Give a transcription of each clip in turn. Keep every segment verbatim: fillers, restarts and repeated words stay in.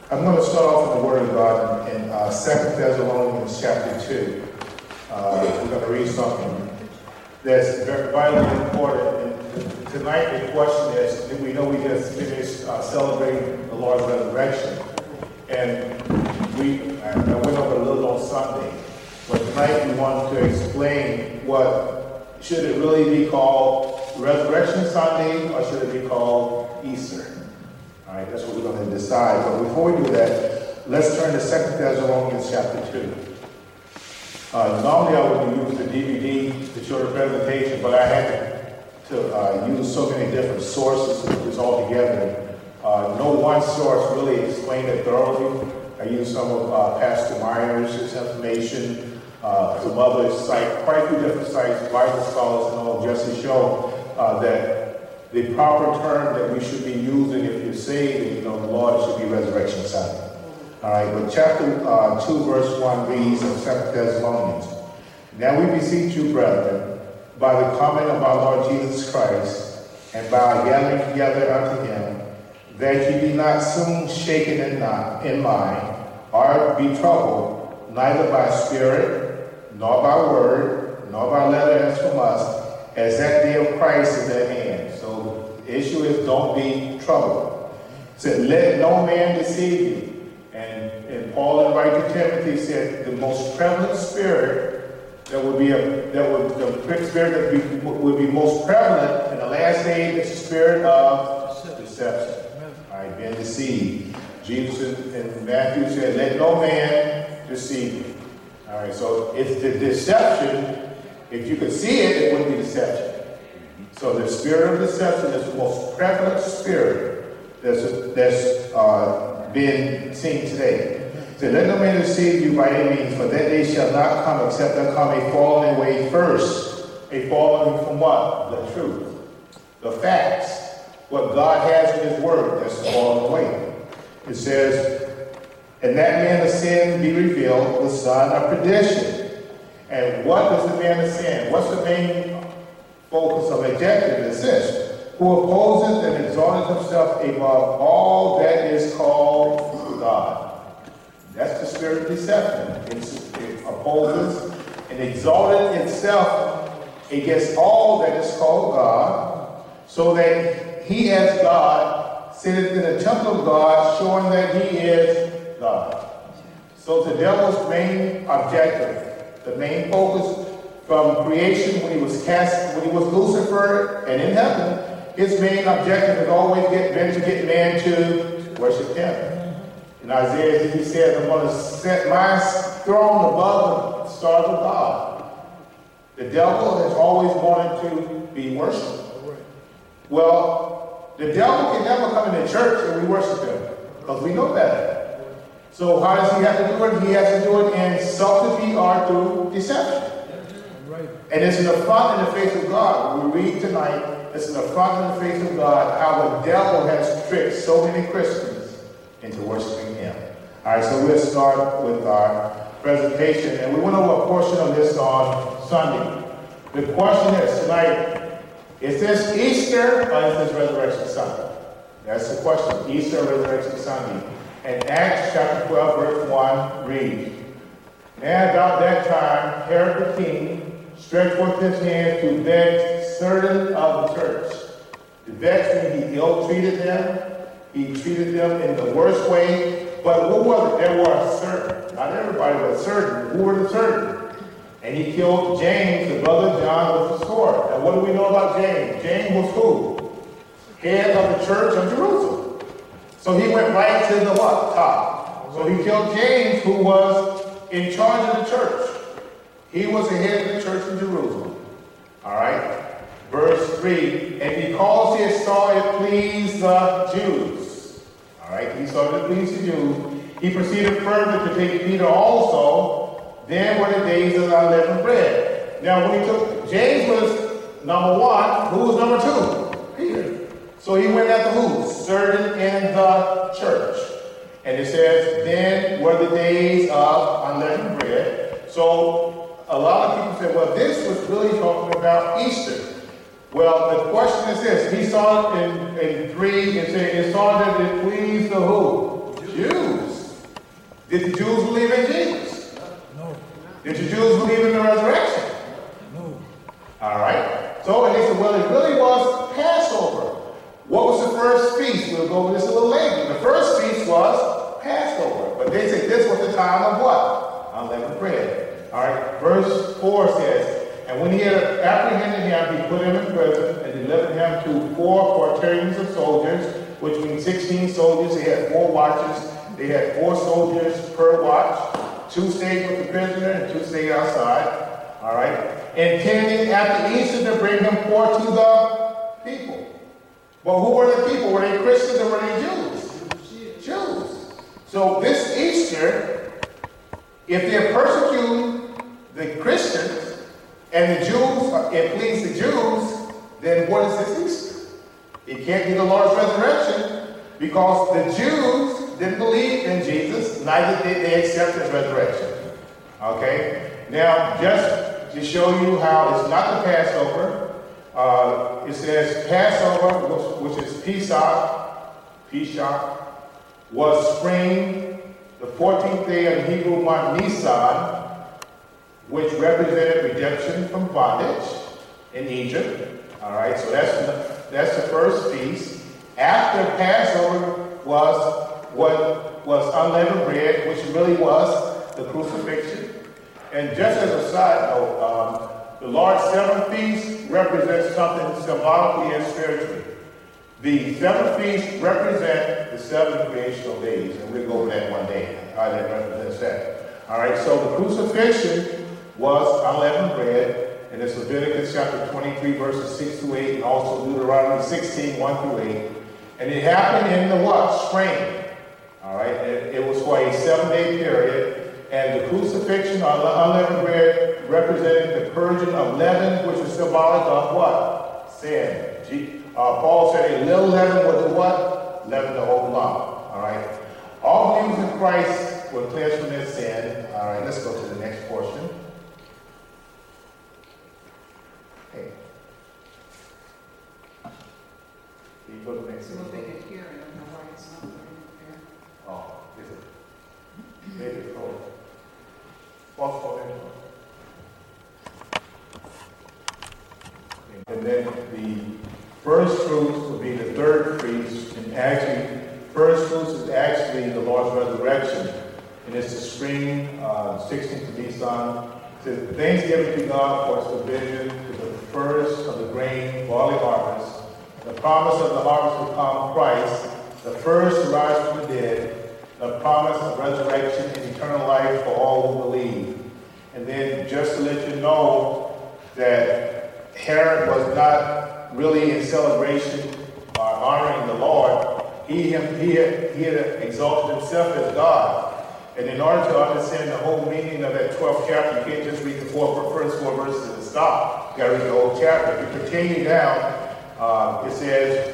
I'm going to start off in the Word of God in, in uh, Second Thessalonians chapter two. Uh, we're going to read something that's very vitally important. And tonight the question is, we know we just finished uh, celebrating the Lord's resurrection. And we, I went over a little on Sunday, but tonight we want to explain what, should it really be called Resurrection Sunday or should it be called Easter? All right, that's what we're going to decide. But before we do that, let's turn to Second Thessalonians chapter two. Uh, normally I would use the D V D to show the presentation, but I had to, to uh, use so many different sources to put this all together. Uh, no one source really explained it thoroughly. I used some of uh, Pastor Myers' information, uh, some other sites, quite a few different sites, Bible scholars and all, just to show uh, that the proper term that we should be using if you're saved, you know, the Lord, should be Resurrection Sunday. All right, but chapter uh, two, verse one reads of Second Thessalonians. Now we beseech you, brethren, by the coming of our Lord Jesus Christ, and by our gathering together unto him, that ye be not soon shaken in, not, in mind, or be troubled, neither by spirit, nor by word, nor by letter as from us, as that day of Christ is at hand. So the issue is, don't be troubled. It said, let no man deceive you. And, and Paul in writing to Timothy said, the most prevalent spirit that would be a, that would the spirit that be, would be most prevalent in the last days is the spirit of deception. All right, being deceived. Jesus in, in Matthew said, let no man deceive you. All right, so it's the deception. If you could see it, it wouldn't be deception. So the spirit of deception is the most prevalent spirit that's, that's uh, been seen today. So let no man deceive you by any means, for that day shall not come except there come a falling away first. A falling from what? The truth. The facts. What God has in his word, that's the falling away. It says, and that man of sin be revealed, the son of perdition. And what does the man of sin? What's the main focus of objective? It says, who opposes and exalts himself above all that is called God. That's the spirit of deception. It opposes and exalted itself against all that is called God, so that he as God sitteth in the temple of God, showing that he is God. So the devil's main objective, the main focus from creation when he was cast, when he was Lucifer and in heaven, his main objective has always get, been to get man to worship him. In Isaiah, he said, I'm going to set my throne above the stars of God. The devil has always wanted to be worshipped. Well, the devil can never come into church and we worship him, because we know better. So how does he have to do it? He has to do it in subtlety or through deception. Right. And it's an affront in the face of God. We read tonight, it's an affront in the face of God how the devil has tricked so many Christians into worshiping him. All right, so we'll start with our presentation. And we went over a portion of this on Sunday. The question is tonight, is this Easter or is this Resurrection Sunday? That's the question, Easter or Resurrection Sunday. And Acts chapter twelve, verse one reads, now about that time, Herod the king stretched forth his hand to vex certain of the church. To vex means he ill-treated them. He treated them in the worst way. But who was it? There were certain. Not everybody, but certain. Who were the certain? And he killed James, the brother of John, with the sword. Now what do we know about James? James was who? Head of the church of Jerusalem. So he went right to the what? Top. So he killed James, who was in charge of the church. He was the head of the church in Jerusalem. All right. Verse three. And because he saw it pleased the Jews. All right. He saw it pleased the Jews. He proceeded further to take Peter also. Then were the days of unleavened bread. Now when he took, James was number one. Who was number two? Peter. So he went after who? Certain in the church. And it says, then were the days of unleavened bread. So a lot of people say, well, this was really talking about Easter. Well, the question is this. He saw it in, in three, it said, it saw that it pleased the who? Jews. Did the Jews believe in Jesus? No. Did the Jews believe in the resurrection? No. All right. So, and they said, well, it really was Passover. What was the first feast? We'll go over this a little later. The first feast was Passover. But they said this was the time of what? Unleavened bread. All right. Verse four says, and when he had apprehended him, he put him in prison and delivered him to four quaternions of soldiers, which means sixteen soldiers. They had four watches. They had four soldiers per watch. Two stayed with the prisoner and two stayed outside. All right. Intending after Easter to bring him forth to the people. Well, who were the people? Were they Christians or were they Jews? Jews. So this Easter, if they're persecuting the Christians and the Jews, it pleases the Jews, then what is this Easter? It can't be the Lord's resurrection because the Jews didn't believe in Jesus, neither did they accept his resurrection. Okay? Now, just to show you how it's not the Passover, uh, it says Passover, which, which is Pesach, Pesach, was spring, the fourteenth day of the Hebrew month Nisan, which represented redemption from bondage in Egypt. All right, so that's the, that's the first feast. After Passover was what was unleavened bread, which really was the crucifixion. And just as a side note, um, the Lord's seventh feast represents something symbolically and spiritually. The seventh feast represents the seven creational days, and we'll go over that one day, how that represents that. All right, so the crucifixion was unleavened bread, and it's Leviticus chapter twenty-three, verses six to eight, and also Deuteronomy sixteen, one through eight. And it happened in the what? Spring. All right, it, it was for a seven-day period. And the crucifixion or unleavened bread represented the purging of leaven, which is symbolic of what? Sin. G- uh, Paul said a little leaven was the what? Leaven the whole lump. All right. All believers in Christ were cleansed from their sin. All right, let's go to the next portion. Okay. Can you go to the next one? Oh, is it? Maybe it's cold. And then the first fruits will be the third feast, and actually, first fruits is actually the Lord's resurrection, and it's the spring, uh, sixteenth of Nisan. It says, thanksgiving to God for its provision to the first of the grain, barley harvest. The promise of the harvest will come, Christ, the first to rise from the dead, the promise of resurrection and eternal life for all who believe. And then just to let you know that Herod was not really in celebration or honoring the Lord. He, him, he, had, he had exalted himself as God. And in order to understand the whole meaning of that twelfth chapter, you can't just read the four, first four verses and stop. You got to read the whole chapter. If you continue down, uh, it says,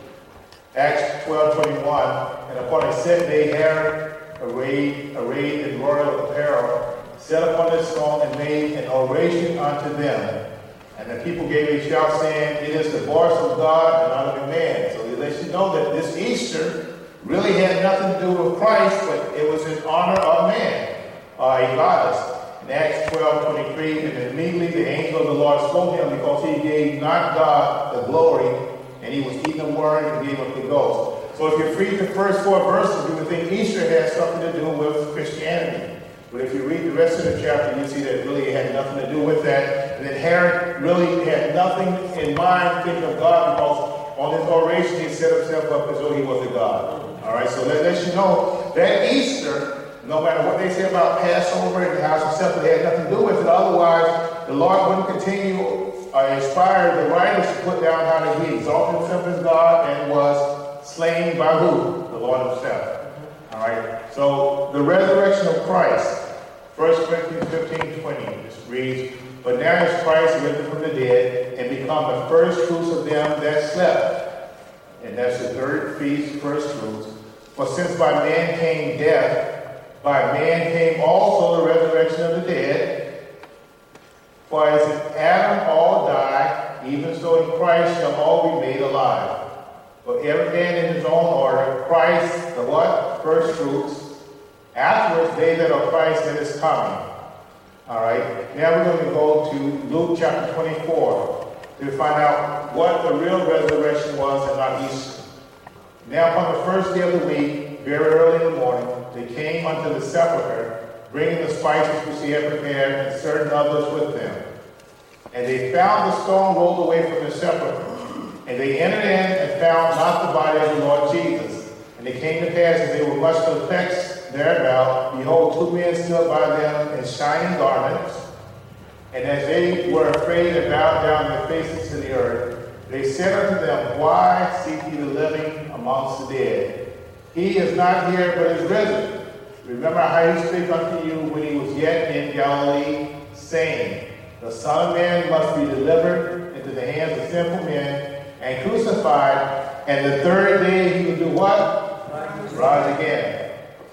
Acts twelve twenty-one, and upon a set day Herod, arrayed, arrayed in royal apparel, sat upon his throne and made an oration unto them. And the people gave a shout, saying, it is the voice of God and not of a man. So he lets you know that this Easter really had nothing to do with Christ, but it was in honor of man, uh, a goddess. In Acts twelve twenty-three, and immediately the angel of the Lord smote him, because he gave not God the glory, and he was eating the word and gave up the ghost. So if you read the first four verses, you would think Easter has something to do with Christianity. But if you read the rest of the chapter, you see that really it had nothing to do with that. And that Herod really had nothing in mind thinking of God, because on his oration he set himself up as though he was a God. All right, so that lets you know that Easter, no matter what they say about Passover and how it's accepted, it had nothing to do with it. Otherwise, the Lord wouldn't continue uh, inspire the writers to put down how that he exalted himself as God and was slain by who? The Lord himself. All right. So the resurrection of Christ, First Corinthians fifteen twenty, this reads, but now is Christ risen from the dead and become the first fruits of them that slept. And that's the third feast, first fruits. For since by man came death, by man came also the resurrection of the dead. For as in Adam all die, even so in Christ shall all be made alive. For every man in his own order, Christ, the what? First fruits, Afterwards, they that are Christ that is coming. All right. Now we're going to go to Luke chapter twenty-four to find out what the real resurrection was and not Easter. Now upon the first day of the week, very early in the morning, they came unto the sepulchre, bringing the spices which he had prepared, and certain others with them. And they found the stone rolled away from the sepulchre. And they entered in and found not the body of the Lord Jesus. And it came to pass, as they were much perplexed thereabout, behold, two men stood by them in shining garments. And as they were afraid and bowed down their faces to the earth, they said unto them, Why seek ye the living amongst the dead? He is not here, but is risen. Remember how he spake unto you when he was yet in Galilee, saying, The Son of Man must be delivered into the hands of sinful men, and crucified, and the third day he will do what? Rise, Rise again.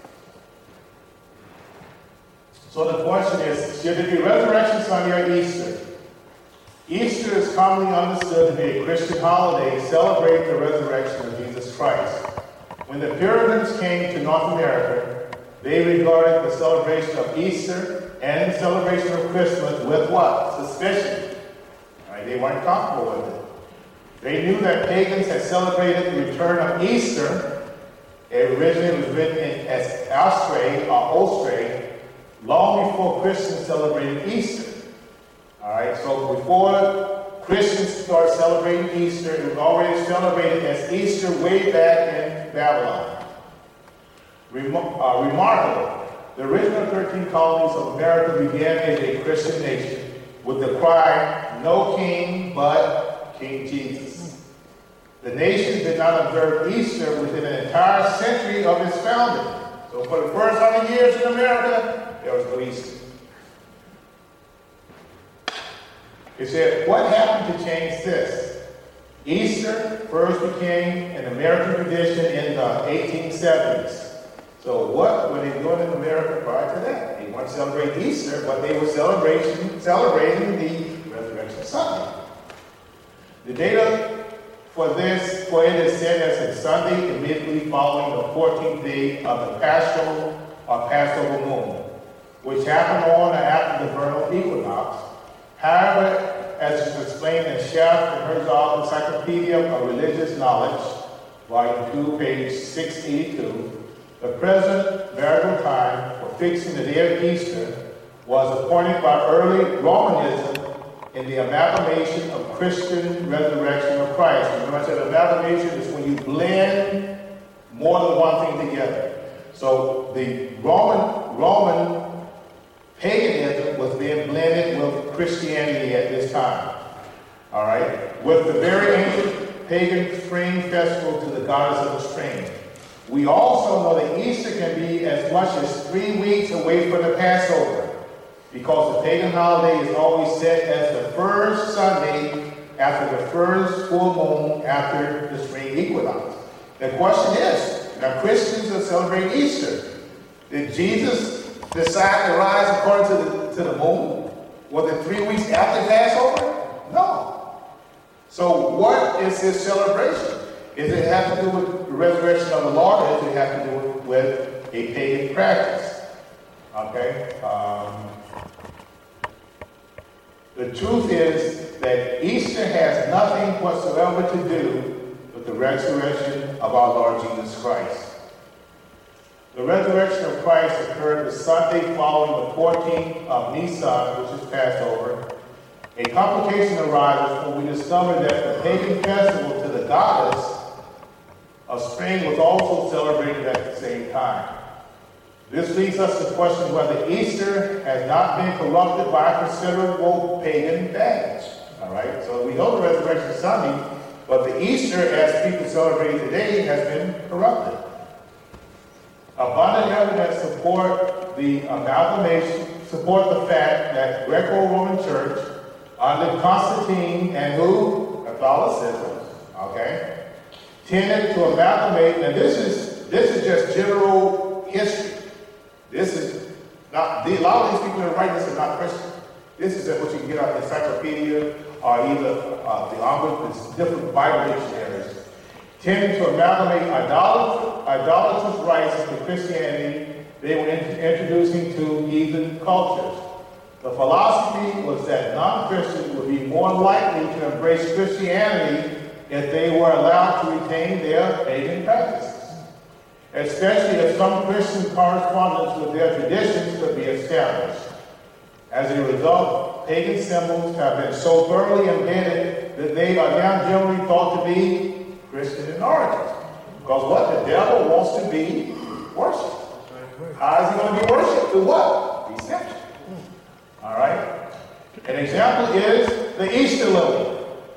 So the question is, should it be Resurrection Sunday or Easter? Easter is commonly understood to be a Christian holiday celebrating the resurrection of Jesus Christ. When the Puritans came to North America, they regarded the celebration of Easter and the celebration of Christmas with what? Suspicion. Right? They weren't comfortable with it. They knew that pagans had celebrated the return of Easter. It originally was written in as Austray or Ostray, long before Christians celebrated Easter. All right, so before Christians started celebrating Easter, it was already celebrated as Easter way back in Babylon. Rem- uh, remarkable. The original thirteen colonies of America began as a Christian nation with the cry, No king but King Jesus. The nation did not observe Easter within an entire century of its founding. So for the first hundred years in America, there was no Easter. It said, what happened to change this? Easter first became an American tradition in the eighteen seventies. So what were they doing in America prior to that? They weren't celebrating Easter, but they were celebrating, celebrating the Resurrection Sunday. The data for this, for it is said as a Sunday immediately following the fourteenth day of the Paschal or Passover moon, which happened on or after the vernal equinox. However, as is explained in Schaff and Herzog Encyclopedia of Religious Knowledge, volume two, page six eighty-two, the present variable time for fixing the day of Easter was appointed by early Romanism in the amalgamation of Christian resurrection of Christ. Remember I said amalgamation is when you blend more than one thing together. So the Roman Roman paganism was being blended with Christianity at this time. All right? With the very ancient pagan spring festival to the goddess of the spring. We also know that Easter can be as much as three weeks away from the Passover, because the pagan holiday is always set as the first Sunday after the first full moon after the spring equinox. The question is, now Christians are celebrating Easter. Did Jesus decide to rise according to the, to the moon? Was it three weeks after Passover? No. So what is his celebration? Does it have to do with the resurrection of the Lord, or does it have to do with a pagan practice? Okay? Um, the truth is that Easter has nothing whatsoever to do with the resurrection of our Lord Jesus Christ. The resurrection of Christ occurred the Sunday following the fourteenth of Nisan, which is Passover. A complication arises when we discover that the pagan festival to the goddess of spring was also celebrated at the same time. This leads us to question whether Easter has not been corrupted by considerable pagan baggage. All right, so we know the Resurrection Sunday, but the Easter, as people celebrate today, has been corrupted. Abundant evidence support the amalgamation, support the fact that Greco-Roman Church under Constantine and who? Catholicism, okay, tended to amalgamate. Now this is this is just general history. This is not, a lot of these people that write this are not Christian. This is what you can get out of the encyclopedia or either uh, the Oxford, different Bible dictionaries. Tending to amalgamate idolatrous, idolatrous rites to Christianity, they were heathen cultures. The philosophy was that non-Christians would be more likely to embrace Christianity if they were allowed to retain their pagan practices, especially if some Christian correspondence with their traditions could be established. As a result, pagan symbols have been so thoroughly embedded that they are now generally thought to be Christian in origin. Because what? The devil wants to be worshipped. How is he going to be worshipped? Through what? Deception. All right? An example is the Easter lily.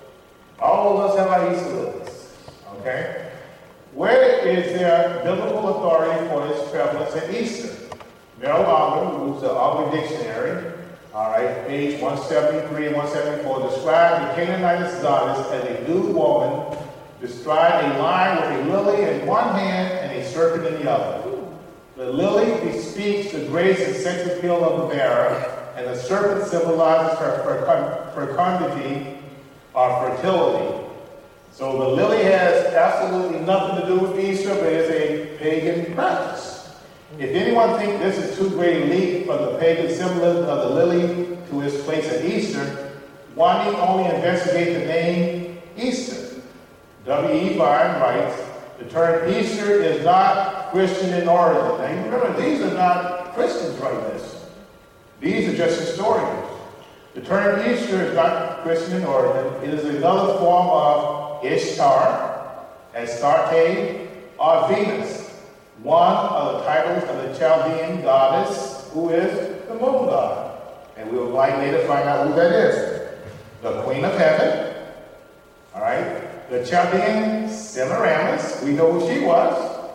All of us have our Easter lilies. Okay? Where is there biblical authority for its prevalence at Easter? Merrill Unger, who's the Unger Dictionary, all right, page one seventy-three and one seventy-four, described the Canaanite goddess as a nude woman, described a lion with a lily in one hand and a serpent in the other. The lily bespeaks the grace and sex appeal of the bearer, and the serpent symbolizes her fecundity or fertility. So the lily has absolutely nothing to do with Easter, but it's a pagan practice. If anyone thinks this is too great a leap from the pagan symbolism of the lily to its place at Easter, one need only investigate the name Easter. W E Vine writes, the term Easter is not Christian in origin. Now you remember, these are not Christians writing this. These are just historians. The term Easter is not Christian in origin. It is another form of Ishtar, Astarte, or Venus, one of the titles of the Chaldean goddess, who is the moon god. And we will like later find out who that is. The Queen of Heaven. All right. The Chaldean Semiramis, we know who she was.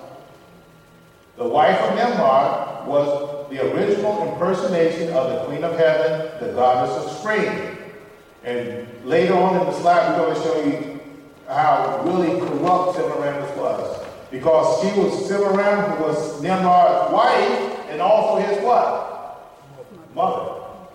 The wife of Nimrod was the original impersonation of the Queen of Heaven, the goddess of spring. And later on in the slide, we're going to show you how really corrupt Semiramis was. Because she was Semiramis, who was Nimrod's wife, and also his what? Mother.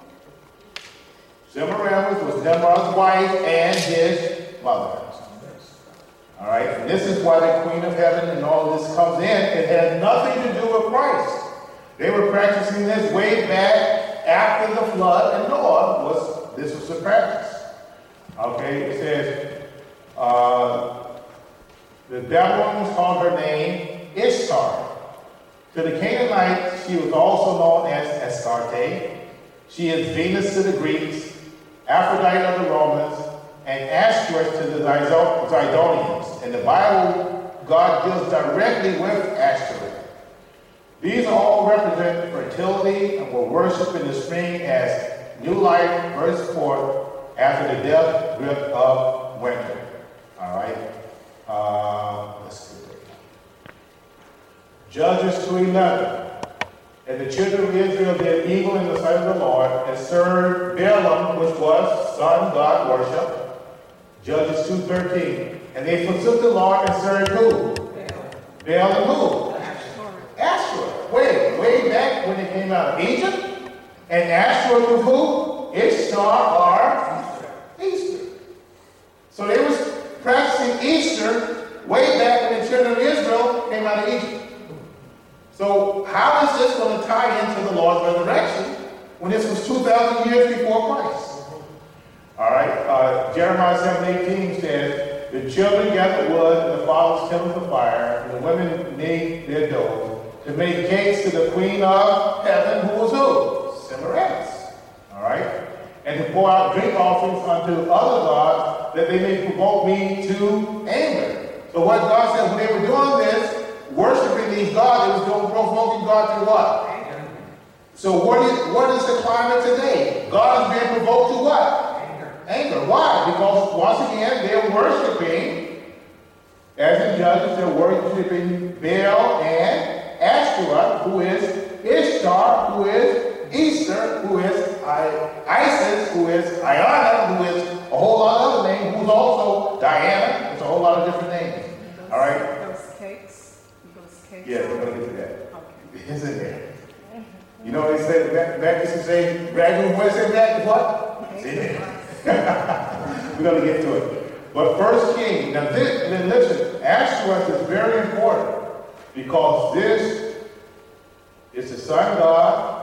Semiramis was Nimrod's wife and his mother. All right, and this is why the Queen of Heaven and all this comes in. It had nothing to do with Christ. They were practicing this way back after the flood, and Noah was, this was the practice. Okay, it says, uh, the Babylonians called her name Ishtar. To the Canaanites, she was also known as Astarte. She is Venus to the Greeks, Aphrodite of the Romans, and Ashtoreth to the Zidonians. In the Bible, God deals directly with Ashtoreth. These all represent fertility and were worshipped in the spring as new life bursts forth after the death grip of winter. All right. Uh, let's see. Judges two eleven. And the children of Israel did evil in the sight of the Lord and served Balaam, which was sun god worship. Judges two thirteen. And they forsook the Lord and served who? Baal and who? Ashtoreth. Wait, way back when they came out of Egypt. And Ashtoreth was who? Ishtar or Easter. So they was practicing Easter way back when the children of Israel came out of Egypt. So how is this going to tie into the Lord's resurrection when this was two thousand years before Christ? All right, uh, Jeremiah seven eighteen says, the children gathered wood and the fathers kindled the fire, and the women made their dough to make cakes to the Queen of Heaven, who was who? Semiramis. All right, and to pour out drink offerings unto other gods, that they may provoke me to anger. So what God said, when they were doing this, worshiping these gods, it was doing provoking God to what? Anger. So what is what is the climate today? God is being provoked to what? Anger. Anger. Why? Because once again, they're worshiping, as in Judges, they're worshiping Baal and Ashtoreth, who is Ishtar, who is Easter, who is Isis, who is Iana, who is a whole lot of other names, who's also Diana. It's a whole lot of different names. All right? Those cakes? Those cakes? Yeah, we're going to get to that. Okay. It's in there. You know what they say, back, back used to say, Ragu, what is it back? What? It's in there. We're going to get to it. But First King, now this, then listen, Ashtoreth is very important because this is the sun god,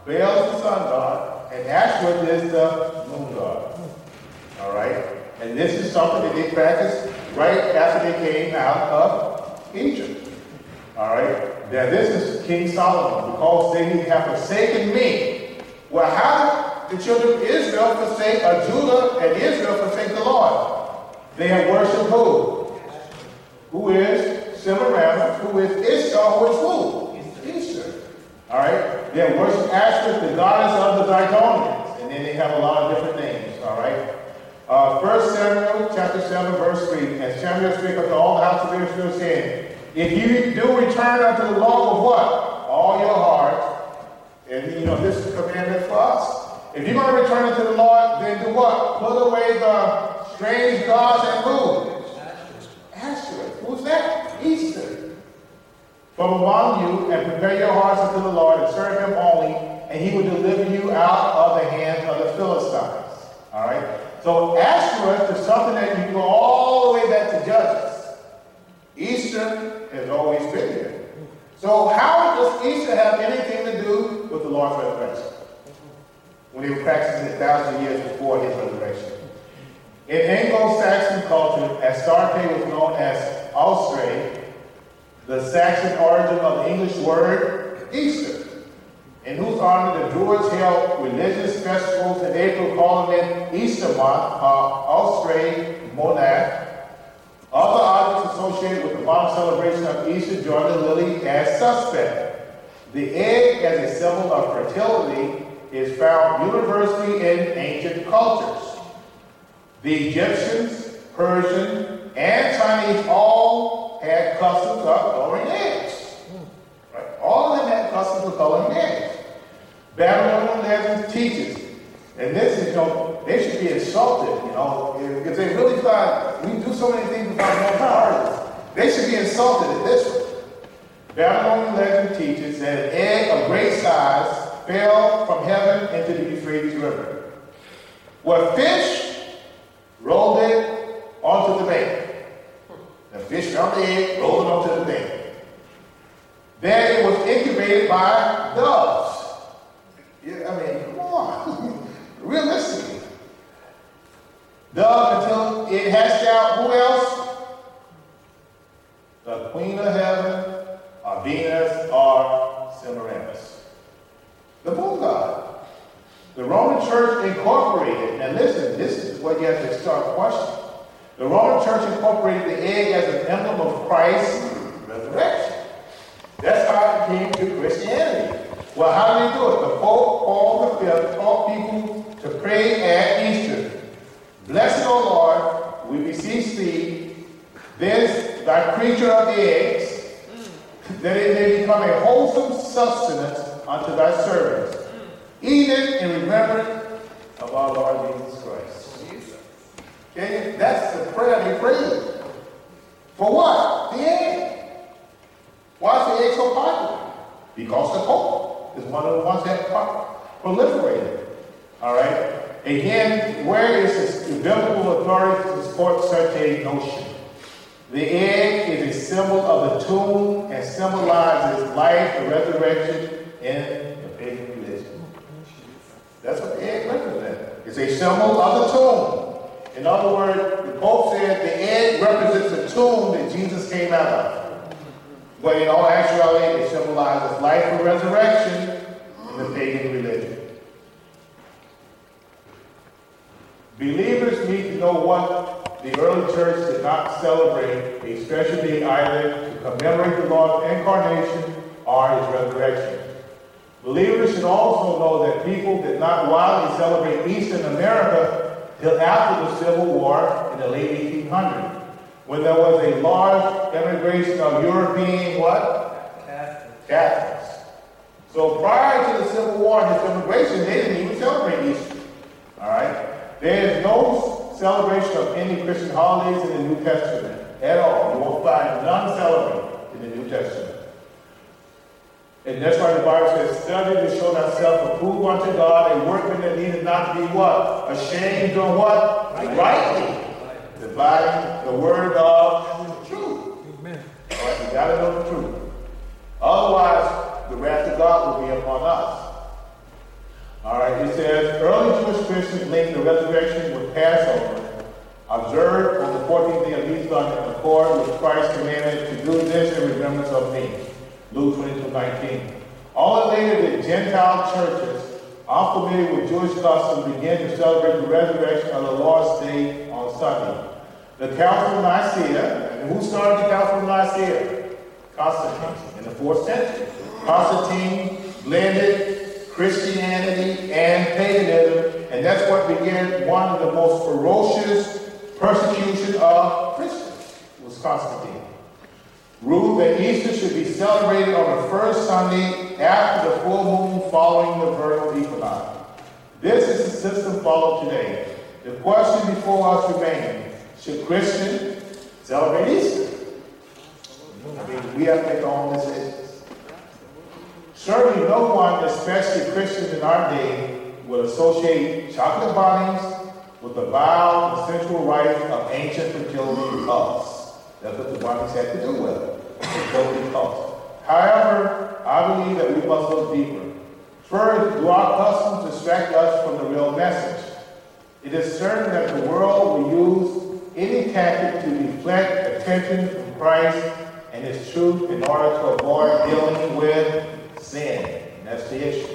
Baal is the sun god, and Ashtoreth is the moon god. All right? And this is something that they practiced right after they came out of Egypt. All right? Now, this is King Solomon, because they have forsaken me. Well, how did the children of Israel forsake, or Judah and Israel forsake the Lord? They have worshipped who? Who is Semiramis, who is Ishtar, who is who? Easter. All right? They have worshipped Ashtoreth, the goddess of the Zidonians. And then they have a lot of different names. All right? Uh, First Samuel chapter seven, verse three. And Samuel spake unto all the house of Israel, saying, if you do return unto the Lord with what? All your heart. And you know, this is a commandment for us. If you're going to return unto the Lord, then do what? Put away the strange gods and who? Ashtoreth. Who's that? Easter. From among you, and prepare your hearts unto the Lord, and serve him only, and he will deliver you out of the hands of the Philistines. All right? So Ashtoreth is something that you can go all the way back to Judges. Easter has always been here. So how does Easter have anything to do with the Lord's resurrection? When they were practicing it a thousand years before his resurrection. In Anglo-Saxon culture, Astarte was known as Austrae, the Saxon origin of the English word Easter, in whose honor the Druids held religious festivals in April, calling it Easter month, uh, Austrae Monad. Other objects associated with the modern celebration of Easter join the lily as suspect. The egg, as a symbol of fertility, is found universally in ancient cultures. The Egyptians, Persian, and Chinese all had customs of coloring eggs. Right? All of them had customs of coloring eggs. Babylonian legend teaches, and this is, you know, they should be insulted, you know, if they really thought we do so many things without no priorities. They should be insulted at this one. Babylonian legend teaches that an egg of great size fell from heaven into the Euphrates River, where fish rolled it onto the bank. The fish found the egg, rolled it onto the bank. Then it was incubated by doves. Yeah, I mean, come on. Realistically. Dove until it hatched out, who else? The Queen of Heaven, or Venus, or Semiramis. The moon god. The Roman Church incorporated, now listen, this is what you have to start questioning. The Roman Church incorporated the egg as an emblem of Christ's resurrection. That's how it came to Christianity. Well, how did they do it? The Pope Paul the Fifth taught people to pray at Easter. Blessed, O Lord, we beseech thee, this thy creature of the eggs, that it may become a wholesome sustenance unto thy servants. Eat it in remembrance of our Lord Jesus Christ. Okay? That's the prayer they prayed. For what? The egg. Why is the egg so popular? Because the Pope is one of the ones that proliferated. All right? Again, where is the biblical authority to support such a notion? The egg is a symbol of the tomb and symbolizes life and resurrection in the pagan religion. That's what the egg represents. It's a symbol of the tomb. In other words, the Pope said the egg represents the tomb that Jesus came out of. But in all actuality, it symbolizes life and resurrection in the pagan religion. Believers need to know what the early church did not celebrate a special day either to commemorate the Lord's incarnation or his resurrection. Believers should also know that people did not widely celebrate Easter in America till after the Civil War in the late eighteen hundreds, when there was a large immigration of European what? Catholics. Catholics. So prior to the Civil War and this immigration, they didn't even celebrate Easter. All right? There is no celebration of any Christian holidays in the New Testament at all. You won't find none celebrated in the New Testament. And that's why the Bible says, study to show thyself approved unto God, a workman that needed not to be what? Ashamed or what? Rightly. Rightly. Dividing the word of truth. Amen. All right, you got to know the truth. Otherwise, the wrath of God will be upon us. All right, it says, early Jewish Christians linked the resurrection with Passover, observed on the fourteenth day of Easter in accord with Christ's commandment to do this in remembrance of me. Luke twenty-two nineteen. All the later the Gentile churches, unfamiliar with Jewish customs, began to celebrate the resurrection of the Lord's Day on Sunday. The Council of Nicaea, and who started the Council of Nicaea? Constantine, in the fourth century. Constantine blended Christianity and paganism, and that's what began one of the most ferocious persecution of Christians, was Constantine. Ruled that Easter should be celebrated on the first Sunday after the full moon following the vernal equinox. This is the system followed today. The question before us remains, should Christians celebrate Easter? I mean, we have to make our own decisions. Certainly no one, especially Christians in our day, would associate chocolate bunnies with the vile and sensual rites of ancient fertility cults. That's what the bunnies had to do with it, fertility cults. However, I believe that we must look deeper. First, do our customs distract us from the real message? It is certain that the world will use any tactic to deflect attention from Christ and His truth in order to avoid dealing with sin. And that's the issue.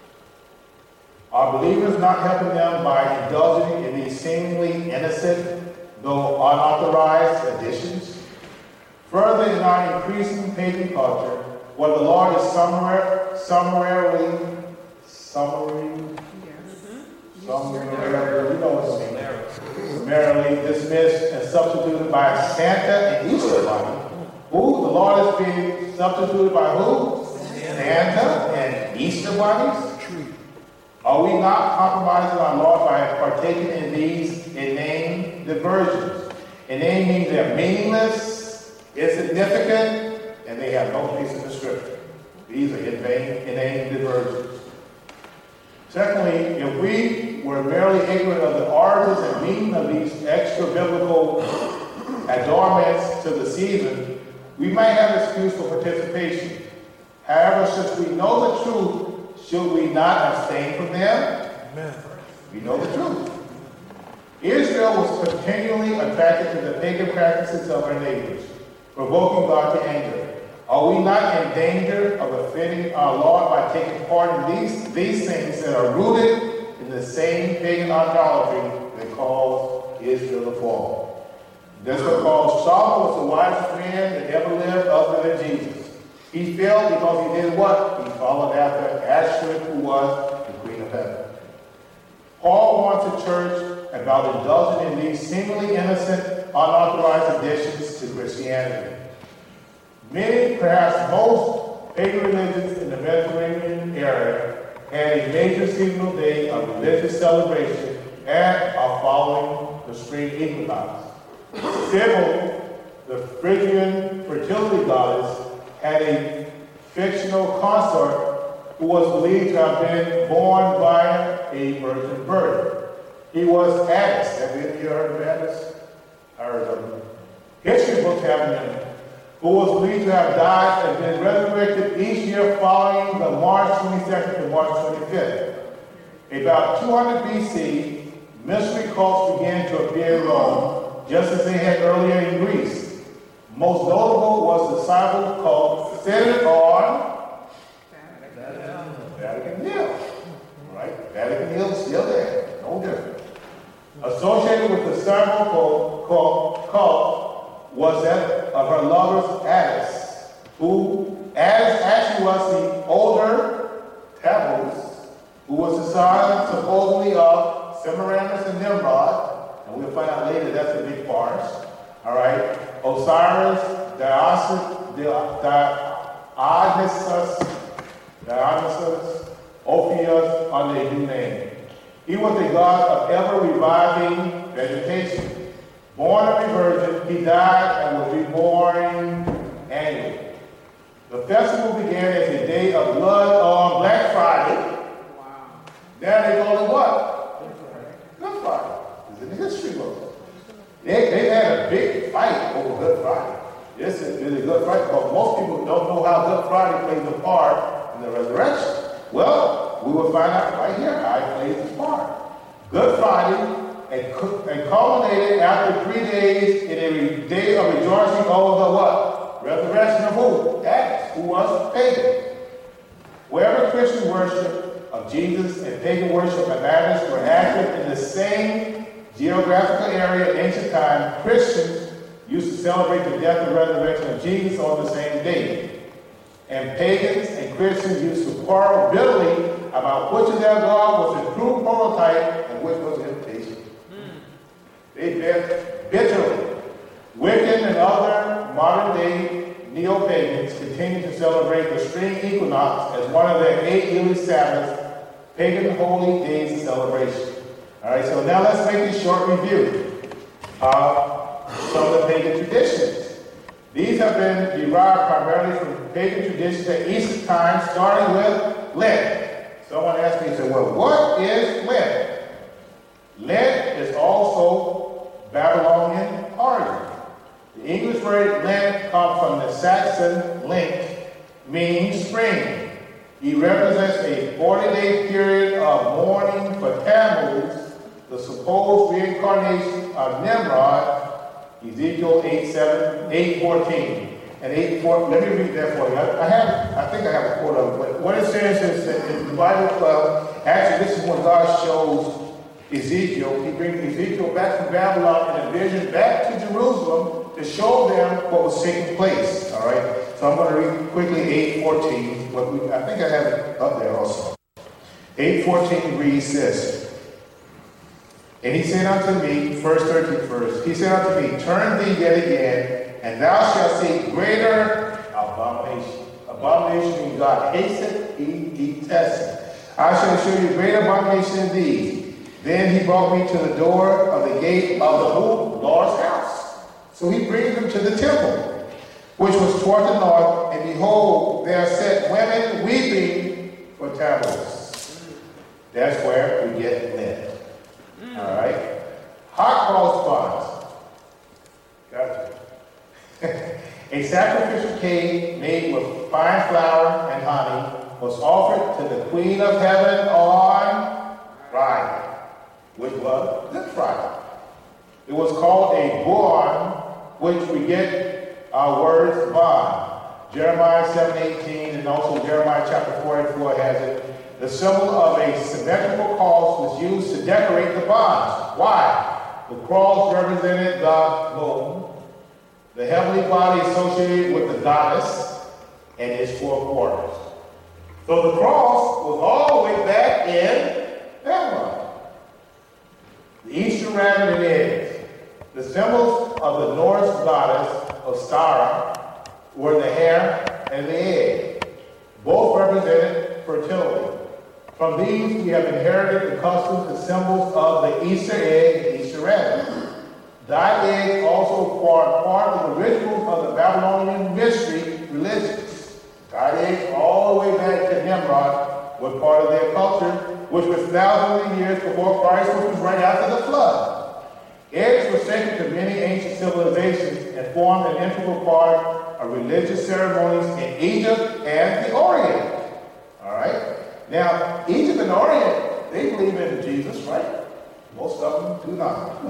Are believers not helping them by indulging in these seemingly innocent, though unauthorized additions? Further, in our increasing pagan culture, where the Lord is somewhere, summarily, summary, summarily, you know what I mean, summarily dismissed and substituted by Santa and Easter Bunny. Who? The Lord is being substituted by who? Santa and Easter bunnies? Are we not compromising our Lord by partaking in these inane diversions? Inane means they're meaningless, insignificant, and they have no place in the Scripture. These are inane, inane diversions. Secondly, if we were merely ignorant of the origins and meaning of these extra-biblical adornments to the season, we might have excuse for participation. However, since we know the truth, should we not abstain from them? Amen. We know the truth. Israel was continually attracted to the pagan practices of her neighbors, provoking God to anger. Are we not in danger of offending our Lord by taking part in these, these things that are rooted in the same pagan idolatry that caused Israel to fall? That's what caused Solomon was the wisest man that ever lived other than Jesus. He failed because he did what? He followed after Ashtoreth, who was the queen of heaven. Paul wants a church about indulging in these seemingly innocent, unauthorized additions to Christianity. Many, perhaps most, pagan religions in the Mediterranean area had a major seasonal day of religious celebration and are following the spring equinox. Cybele, the Phrygian fertility goddess, had a fictional consort who was believed to have been born by a virgin birth. He was Attis. Have you ever heard of Attis? I heard of him. History books have him, who was believed to have died and been resurrected each year following the March twenty-second to March twenty-fifth. About two hundred B C, mystery cults began to appear in Rome, just as they had earlier in Greece. Most notable was the Cybele cult centered on Vatican, Vatican Hill. Right? Vatican Hill is still there. No different. Associated with the Cybele cult, cult, cult was that of her lover Attis, who Attis actually was the older Tammuz, who was the son supposedly of Semiramis and Nimrod, and we'll find out later that's a big farce. All right, Osiris, Dionysus, Dionysus, Dionysus, Ophiuchus under a new name. He was a god of ever-reviving vegetation. Born of a virgin, he died and was reborn annually. The festival began as a day of blood on Black Friday. Wow. Now they call it what? Good Friday. It's in the history book. They, they had a big fight over Good Friday. This is really Good Friday, but most people don't know how Good Friday plays a part in the resurrection. Well, we will we'll find out right here how it plays its part. Good Friday, and, and culminated after three days in a day of rejoicing over the what? Resurrection of who? Acts, who was pagan. Wherever Christian worship of Jesus and pagan worship of Baptists were active in the same geographical area in ancient times, Christians used to celebrate the death and resurrection of Jesus on the same day. And pagans and Christians used to quarrel bitterly about which of their God was the true prototype and which was an imitation. Mm. They bet bitterly. Wiccan and other modern-day neo-pagans continue to celebrate the spring equinox as one of their eight yearly Sabbaths, pagan holy days of celebration. All right, so now let's make a short review of some of the pagan traditions. These have been derived primarily from pagan traditions at Easter time, starting with Lent. Someone asked me, said, well, what is Lent? Lent is also Babylonian origin. The English word Lent comes from the Saxon Lent, meaning spring. He represents a forty-day period of mourning for Tammuz, the supposed reincarnation of Nimrod, Ezekiel eight seven, eight fourteen. And eight four, let me read that for you. I, I have, I think I have a quote of it, but what it says is that in the Bible, uh, actually this is when God shows Ezekiel. He brings Ezekiel back from Babylon in a vision back to Jerusalem to show them what was taking place. All right. So I'm going to read quickly eight fourteen. What we, I think I have it up there also. eight fourteen reads this. And he said unto me, first thirteen verse, he said unto me, turn thee yet again, and thou shalt see greater abomination. Abomination means God hates it, he detests it. I shall show you greater abomination than these. Then he brought me to the door of the gate of the whole Lord's house. So he brings them to the temple, which was toward the north, and behold, there sat women weeping for Tammuz. That's where we get Lent. Mm. All right? Hot cross buns. Gotcha. A sacrificial cake made with fine flour and honey was offered to the Queen of Heaven on Friday, which was Good Friday. It was called a buon, which we get our words bond. Jeremiah seven eighteen and also Jeremiah chapter forty-four has it. The symbol of a symmetrical cross was used to decorate the bonds. Why? The cross represented the moon, the heavenly body associated with the goddess, and its four quarters. So the cross was all the way back in Babylon. The Eastern rabbit and eggs. The symbols of the Norse goddess Ostara were the hare and the egg. Both represented fertility. From these, we have inherited the customs and symbols of the Easter egg and Easter rabbit. Dyed eggs also formed part of the rituals of the Babylonian mystery religions. Dyed eggs all the way back to Nimrod were part of their culture, which was thousands of years before Christ, which was right after the flood. Eggs were sacred to many ancient civilizations and formed an integral part of religious ceremonies in Egypt and the Orient. All right? Now, Egypt and the Orient, they believe in Jesus, right? Most of them do not.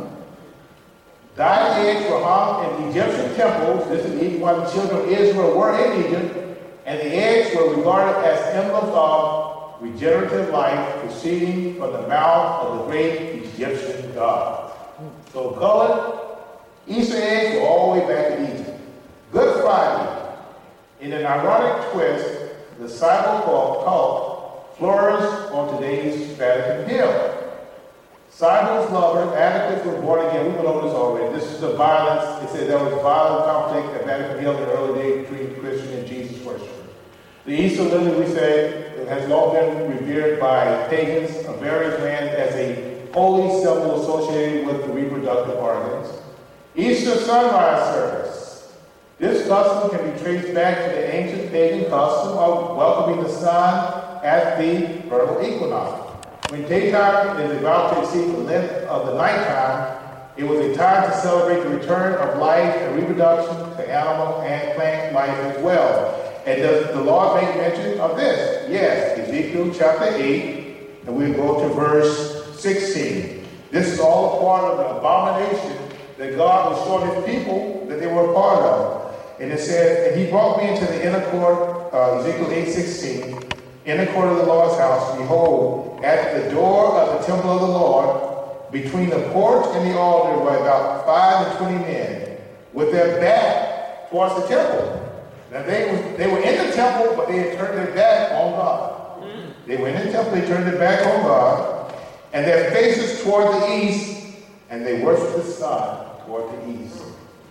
Dyed eggs were hung in Egyptian temples. This is even while the children of Israel were in Egypt, and the eggs were regarded as emblems of regenerative life proceeding from the mouth of the great Egyptian god. So colored Easter eggs were all the way back in Egypt. Good Friday, in an ironic twist, the cyber cult flourished on today's Vatican Hill. Cybel's lover, Atticus, was born again. We went over this already. This is the violence. It said there was violent conflict at Vatican Hill in the early days between Christian and Jesus worshippers. The Easter lily, we say, has long been revered by pagans of various lands as a holy symbol associated with the reproductive organs. Easter sunrise service. This custom can be traced back to the ancient pagan custom of welcoming the sun at the vernal equinox. When daytime is about to exceed the length of the nighttime, it was a time to celebrate the return of life and reproduction to animal and plant life as well. And does the Lord make mention of this? Yes, Ezekiel chapter eight, and we go to verse sixteen. This is all a part of the abomination that God was showing his people that they were a part of. And it says, and he brought me into the inner court, uh, Ezekiel eight sixteen, inner court of the Lord's house. Behold, at the door of the temple of the Lord, between the porch and the altar were about five and twenty men, with their back towards the temple. Now they were, they were in the temple, but they had turned their back on God. Mm. They were in the temple, they turned their back on God, and their faces toward the east, and they worshiped the sun toward the east.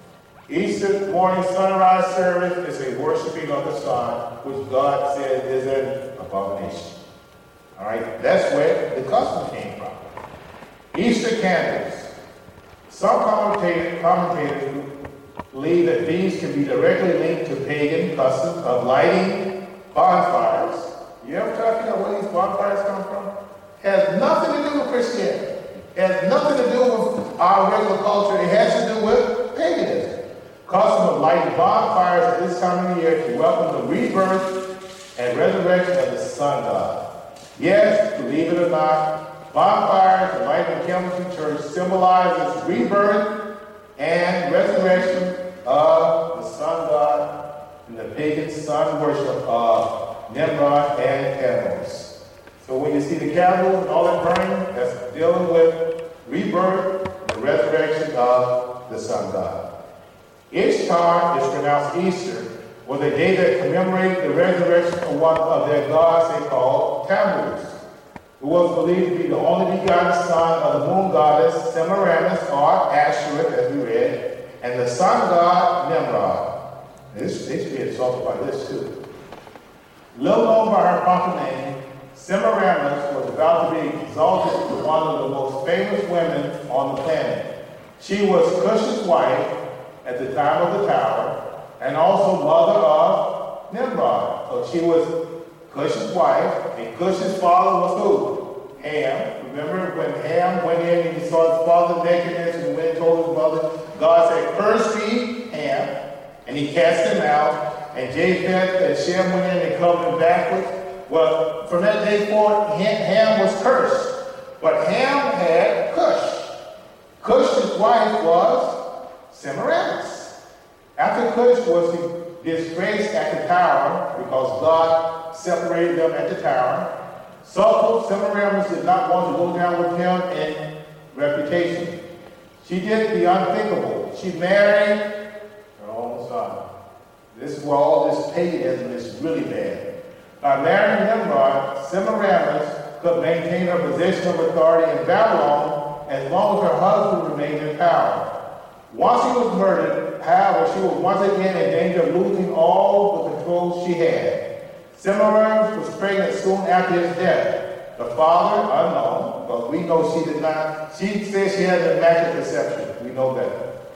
Easter morning sunrise service is a worshiping of the sun, which God said is an abomination. All right, that's where the custom came from. Easter candles. Some commentators, commentators believe that these can be directly linked to pagan customs of lighting bonfires. You ever try to figure out where these bonfires come from? Has nothing to do with Christianity. It has nothing to do with our regular culture. It has to do with paganism. Custom of lighting bonfires at this time of the year to welcome the rebirth and resurrection of the sun god. Yes, believe it or not, bonfires and lighting candles in church symbolizes rebirth and resurrection of the sun god and the pagan sun worship of Nimrod and Tammuz. So when you see the candles and all that burning, that's dealing with rebirth and the resurrection of the sun god. Ishtar is pronounced Easter, was a day that commemorated the resurrection of one of their gods they called Tammuz, who was believed to be the only begotten son of the moon goddess Semiramis or Ashtoreth, as we read, and the sun god Nimrod. This, they should be insulted by this too. Little known by her proper name, Semiramis was about to be exalted to one of the most famous women on the planet. She was Cush's wife at the time of the tower, and also mother of Nimrod. So she was Cush's wife, and Cush's father was who? Ham. Remember when Ham went in and he saw his father's nakedness and went and told his mother, God said, curse be Ham, and he cast him out, and Japheth and Shem went in and covered him backwards. Well, from that day forward, Ham was cursed, but Ham had Cush. Cush's wife was Semiramis. After Cush was disgraced at the tower because God separated them at the tower, so Semiramis did not want to go down with him in reputation. She did the unthinkable. She married her own son. This is where all this paganism is really bad. By marrying Nimrod, Semiramis could maintain her position of authority in Babylon as long as her husband remained in power. Once he was murdered, however, she was once again in danger of losing all the control she had. Semiramis was pregnant soon after his death. The father, unknown, but we know she did not. She said she had an immaculate conception. We know that.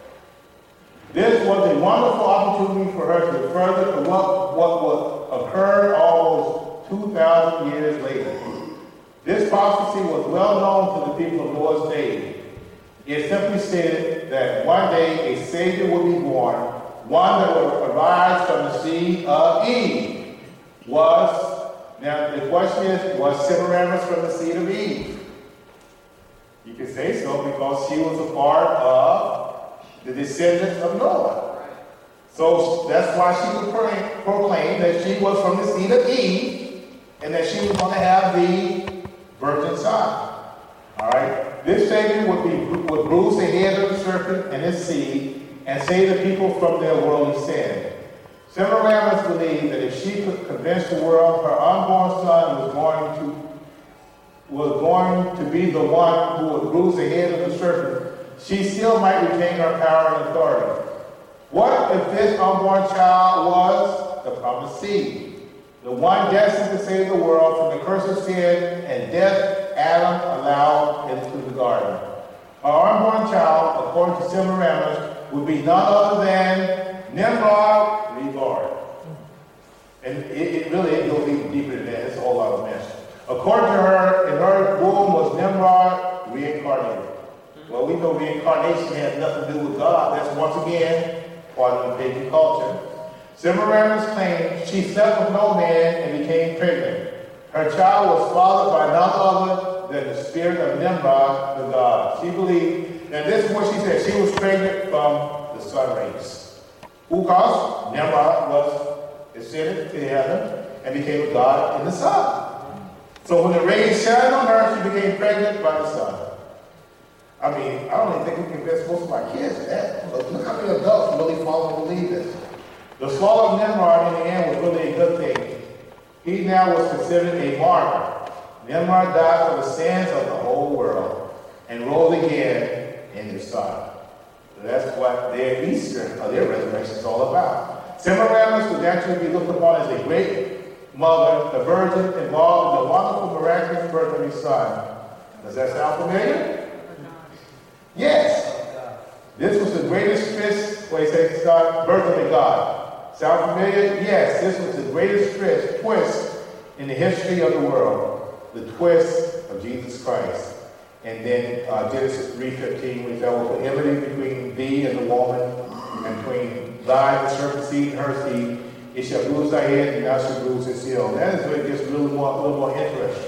This was a wonderful opportunity for her to further to what, what would occur almost two thousand years later. This prophecy was well known to the people of Noah's day. It simply stated that one day a Savior would be born, one that would arise from the seed of Eve. Was, now the question is, was Semiramis from the seed of Eve? You can say so because she was a part of the descendants of Noah. So that's why she would proclaim that she was from the seed of Eve and that she was going to have the virgin son. All right? This Savior would be would bruise the head of the serpent and his seed and save the people from their worldly sin. Semiramis believed that if she could convince the world her unborn son was going to was going to be the one who would bruise the head of the serpent, she still might retain her power and authority. What if this unborn child was the promised seed, the one destined to save the world from the curse of sin and death Adam allowed into the garden? Our unborn child, according to Semiramis, would be none other than Nimrod reborn. And it, it really it goes even deeper than that. It's a whole lot of mess. According to her, in her womb was Nimrod reincarnated. Well, we know reincarnation has nothing to do with God. That's once again part of the pagan culture. Semiramis claimed she slept with no man and became pregnant. Her child was fathered by none other than the spirit of Nimrod, the god. She believed, and this is what she said, she was pregnant from the sun rays. Who caused? Nimrod was ascended to heaven and became a god in the sun. So when the rays shined on her, she became pregnant by the sun. I mean, I don't even think we can convince most of my kids of that. But look how many adults really fall and believe this. The fall of Nimrod in the end was really a good thing. He now was considered a martyr. Nimrod died for the sins of the whole world and rose again in the sun. So that's what their Easter, or their resurrection, is all about. Semiramis would naturally be looked upon as a great mother, the virgin involved in the wonderful miraculous birth of his son. Does that sound familiar? Yes. This was the greatest twist, where he said, birth of a God. Sound familiar? Yes, this was the greatest twist, twist in the history of the world. The twist of Jesus Christ. And then uh, Genesis three fifteen, which I will put enmity between thee and the woman, and between thy, the serpent seed, and her seed. It shall bruise thy head, and thou shalt bruise his heel. That is where it gets a little more, a little more interesting.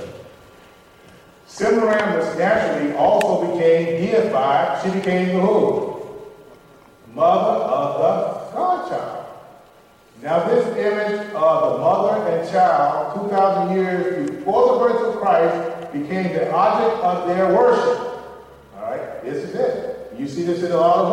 Semiramis naturally also became deified. She became the who? Mother of the God-child. Now this image of the mother and child, two thousand years before the birth of Christ, became the object of their worship. All right, this is it. You see this in a lot of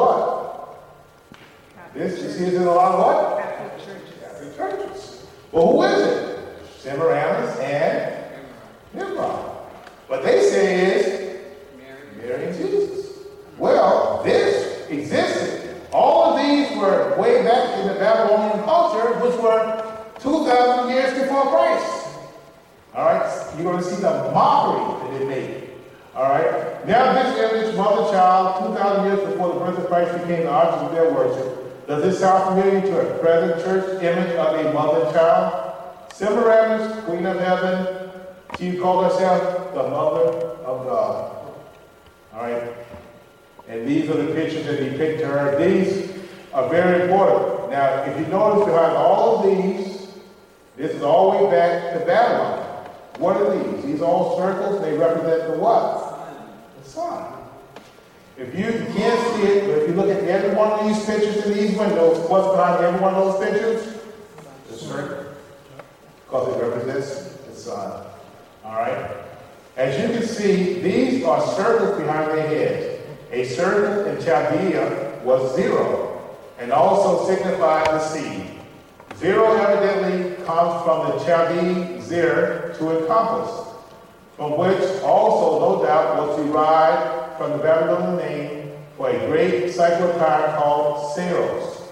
what? This, you see this in a lot of what? Catholic churches. Catholic churches. Well, who is it? Semiramis and Nimrod. What they say is Mary, Mary and Jesus. Well, this existed. All of these were way back in the Babylonian culture, which were two thousand years before Christ. All right, you're going to see the mockery that they made. All right, now this image, mother, child, two thousand years before the birth of Christ became the object of their worship. Does this sound familiar to a present church image of a mother and child? Semiramis, Queen of Heaven. She called herself the Mother of God. All right? And these are the pictures that depict her. These are very important. Now, if you notice behind all of these, this is all the way back to Babylon. What are these? These are all circles. They represent the what? The sun. If you can't see it, but if you look at every one of these pictures in these windows, what's behind every one of those pictures? The circle. Because it represents the sun. All right? As you can see, these are circles behind their heads. A circle in Chaldea was zero, and also signified the seed. Zero evidently comes from the Chaldean zir, to encompass, from which also, no doubt, was derived from the Babylonian name for a great cyclotyre called Saros.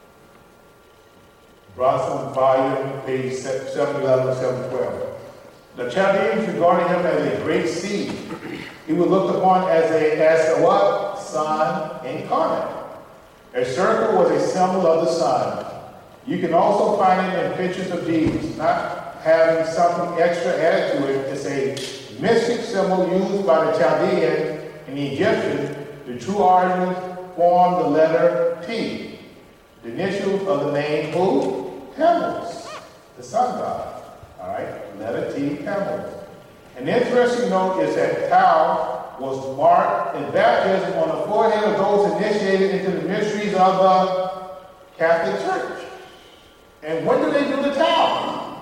Bronson volume, page seven eleven and seven twelve. The Chaldeans regarded him as a great seed. He was looked upon as a, as a what? Sun incarnate. A circle was a symbol of the sun. You can also find it in pictures of Jesus, not having something extra added to it. It's a mystic symbol used by the Chaldean and the Egyptian. The true origins form the letter T, the initials of the name who? Tammuz, the sun god. All right, letter T, Tammuz. An interesting note is that Tau was marked in baptism on the forehead of those initiated into the mysteries of the Catholic Church. And when do they do the Tau?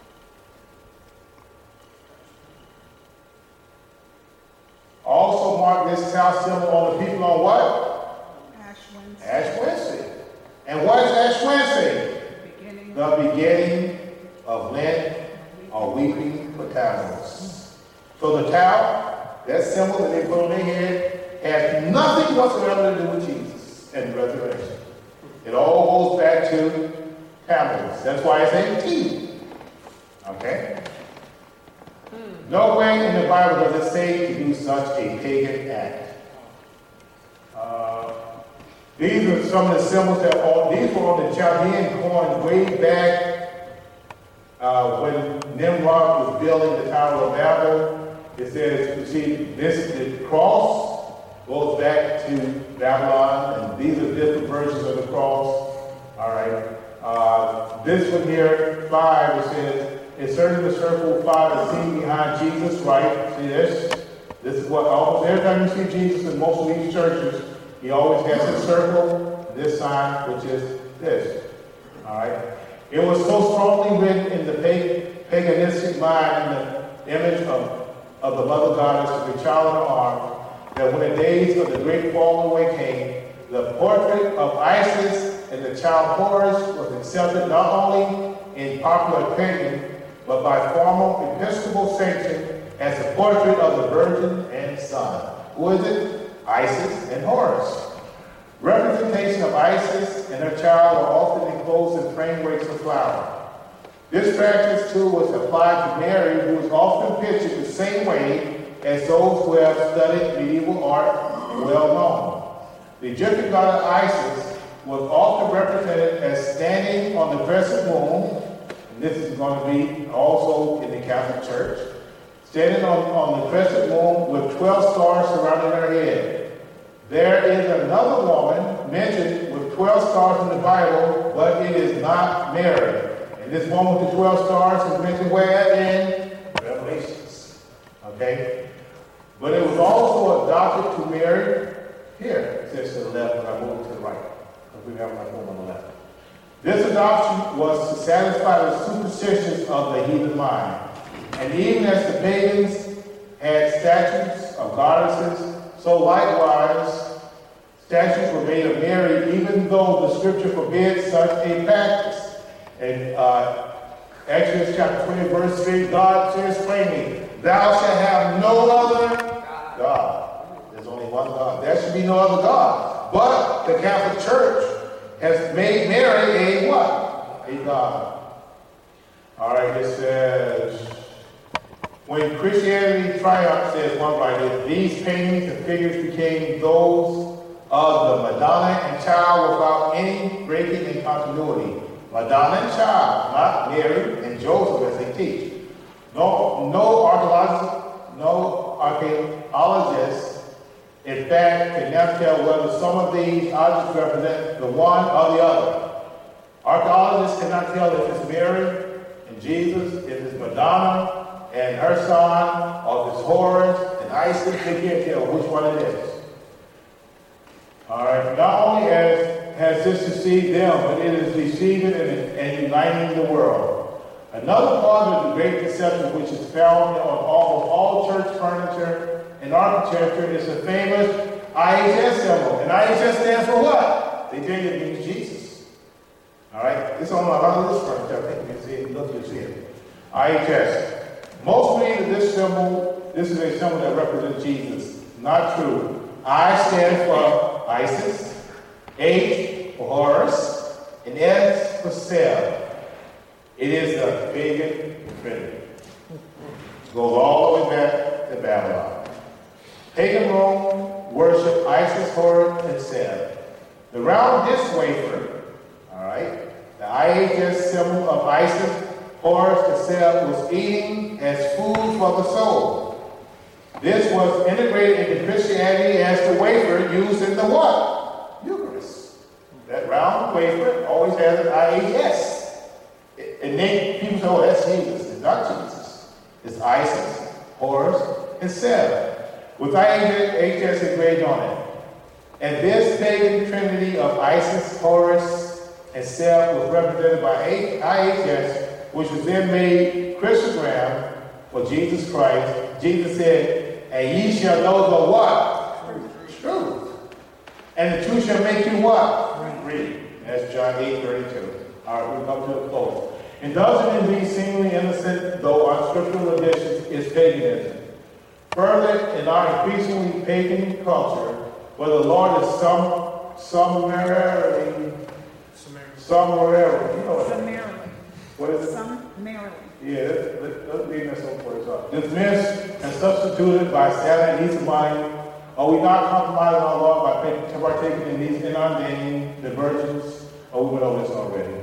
Also mark this Tau symbol on the people on what? Ash Wednesday. Ash Wednesday. And what is Ash Wednesday? Beginning. The beginning of Lent, or weeping for Tammuz. So the Tau, that symbol that they put on their head, has nothing whatsoever to do with Jesus and the resurrection. It all goes back to Tammuz. That's why it's a T. Okay? Mm. No way in the Bible does it say to do such a pagan act. Uh, these are some of the symbols that are, these were on the Chaldean coin way back uh, when Nimrod was building the Tower of Babel. It says, you see, this the cross goes back to Babylon, and these are different versions of the cross. All right. Uh, this one here, five, it says, inserting the circle five is seen behind Jesus, right? See this? This is what almost every time you see Jesus in most of these churches, he always has this circle, and this sign, which is this. All right? It was so strongly written in the paganistic mind in the image of, of the mother goddess with the child in her arms, that when the days of the great falling away came, the portrait of Isis and the child Horus was accepted not only in popular opinion, but by formal episcopal sanction as a portrait of the Virgin and Son. Who is it? Isis and Horus. Representation of Isis and her child were often enclosed in frameworks of flower. This practice, too, was applied to Mary, who is often pictured the same way as those who have studied medieval art well known. The Egyptian goddess Isis was often represented as standing on the crescent moon, and this is going to be also in the Catholic Church, standing on, on the crescent moon with twelve stars surrounding her head. There is another woman mentioned with twelve stars in the Bible, but it is not Mary. And this woman with the twelve stars is mentioned where? In Revelations. Okay? But it was also adopted to Mary here. It says to the left, but I move it to the right. Because we have my phone on the left. This adoption was to satisfy the superstitions of the heathen mind. And even as the pagans had statues of goddesses, so likewise statues were made of Mary, even though the scripture forbids such a practice. In uh, Exodus chapter twenty, verse three, God says plainly, "Thou shalt have no other God." There's only one God. There should be no other God. But the Catholic Church has made Mary a what? A God. All right, it says, when Christianity triumphed, says one writer, these paintings and figures became those of the Madonna and Child without any breaking in continuity. Madonna and Child, not Mary and Joseph as they teach. No, no archaeologist, no archaeologists, in fact, can now tell whether some of these objects represent the one or the other. Archaeologists cannot tell if it's Mary and Jesus, if it's Madonna and her son, or if it's Horus and Isis. They can't tell which one it is. All right. Not only has has this deceived them, but it is deceiving and, and uniting the world. Another part of the great deception, which is found on almost all church furniture and architecture, is the famous I H S symbol. And I H S stands for what? They think it means Jesus. All right? It's on a lot of this furniture. I think you can see it. Look, you see it. I H S. Most believe that this symbol, this is a symbol that represents Jesus. Not true. I stand for Isis, H for Horus, and S for Seb. It is the pagan trinity. It goes all the way back to Babylon. Pagan Rome worshiped Isis, Horus, and Seb. The round disc wafer, all right, the I H S symbol of Isis, Horus, and Seb was eating as food for the soul. This was integrated into Christianity as the wafer used in the what? Eucharist. That round wafer always has an I H S. And then people say, oh, that's Jesus. It's not Jesus. It's Isis, Horus, and Seb, with I H S engraved on it. And this pagan trinity of Isis, Horus, and Seb was represented by I H S, which was then made Christogram for Jesus Christ. Jesus said, and ye shall know the what? Truth. Truth. And the truth shall make you what? Free. That's John eight thirty-two. All right, we'll come to a close. And doesn't it be seemingly innocent, though unscriptural additions, is paganism? Further, in our increasingly pagan culture, where the Lord is some, summarily, summarily, you know what? Summarily. What is it? Summarily. Yeah, let's, let's leave this one for us up. Dismissed and substituted by Saturn and Easter money. Are we not compromising our Lord by partaking in these inundating diversions? Oh, we went over this already.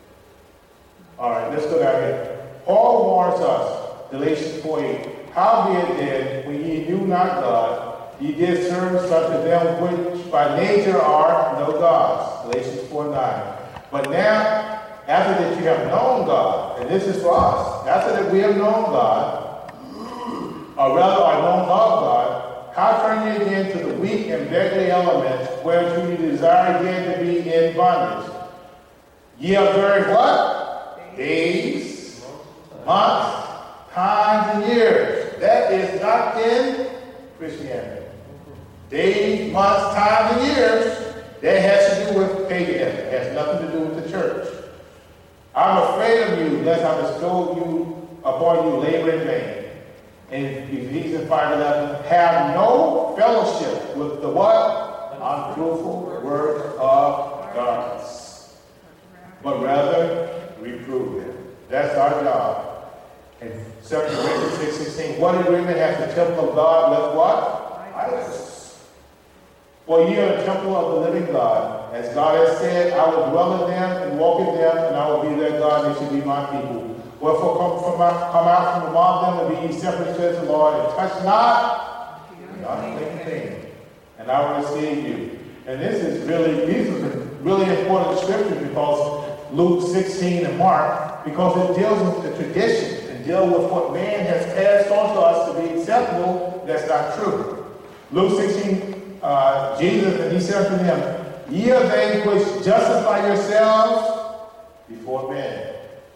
All right, let's go down here. Paul warns us, Galatians four eight. Howbeit then, when ye knew not God, ye did serve such as them which by nature are no gods. Galatians four nine. But now, after that you have known God, and this is for us, us. After that we have known God, or rather are known of God, how turn ye again to the weak and beggarly elements, whereto you desire again to be in bondage? Ye observe what? Days, months, times, and years. That is not in Christianity. Days, months, times, and years. That has to do with paganism. It has nothing to do with the church. I'm afraid of you, lest I bestow you upon you labor in vain. In Ephesians five eleven, have no fellowship with the what? Unfruitful word of darkness, but rather reprove them. That's our job. In Second Corinthians six sixteen, what agreement has the temple of God with what? Idols. For ye are the temple of the living God. As God has said, I will dwell in them and walk in them, and I will be their God, and they shall be my people. Wherefore come, from out, come out from among them and be ye separate, says the Lord, and touch not the unclean thing, and I will receive you. And this is really, these are really important scriptures because Luke sixteen and Mark, because it deals with the tradition and deals with what man has passed on to us to be acceptable. That's not true. Luke sixteen. Uh, Jesus, and he said unto them, ye are they which justify yourselves before men.